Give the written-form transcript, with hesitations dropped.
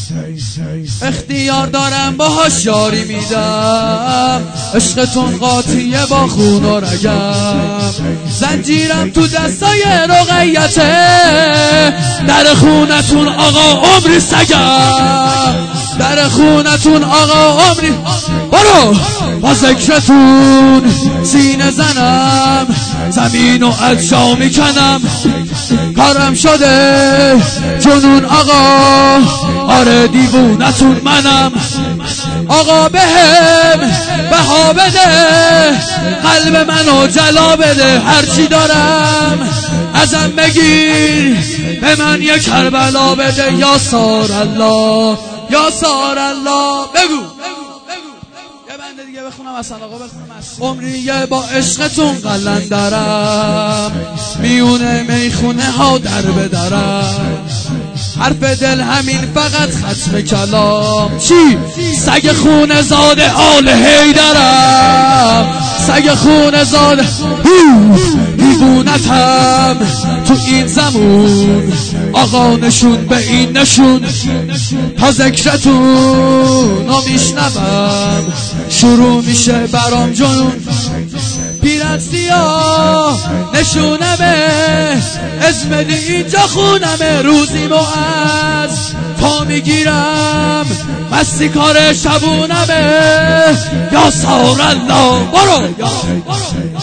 اختیار دارم باهاش یاری میدم، عشقتون قاطیه با خون و رگم، زنجیرم تو دستای رقیته، در خونتون آقا عمری سگم، در خونتون آقا عمری. برو با ذکرتون سینه زنم، زمینو از جا میکنم، کارم شده جنون آقا، آره دیوونتون منم آقا، بهم بها بده، قلب منو جلا بده، هرچی دارم ازم بگیر، به من یک کربلا بده، یا سار الله یا سار الله. بگو یه بنده دیگه بخونم اصلا آقا، بخونم عمریه با عشقتون قلندرم، میونه میخونه ها در بدرم، حرف دل همین فقط ختم کلام، چی؟ سگ خون زاده آل حیدرم، سگ خون زاده دیوونتم تو این زمون آقا، نشون به این نشون، تا ذکرتون رو میشنوم شروع میشه برام جنون، پیرن سیاه نشونمه، اسم اینجا خونمه، روزیمو از پا میگیرم، مستی کار شبونمه، یا سار الله. برو